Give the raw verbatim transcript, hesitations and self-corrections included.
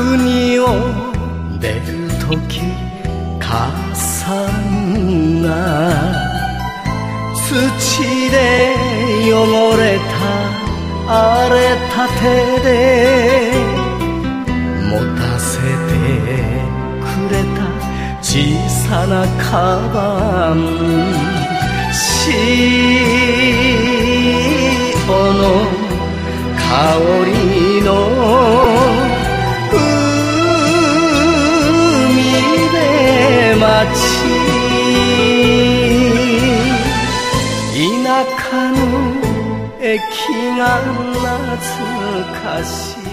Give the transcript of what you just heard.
海を出るとき母さんが土で汚れた荒れた手で持たせてくれた小さなカバン、潮の香りの海で待ち、田舎の駅が懐かしい。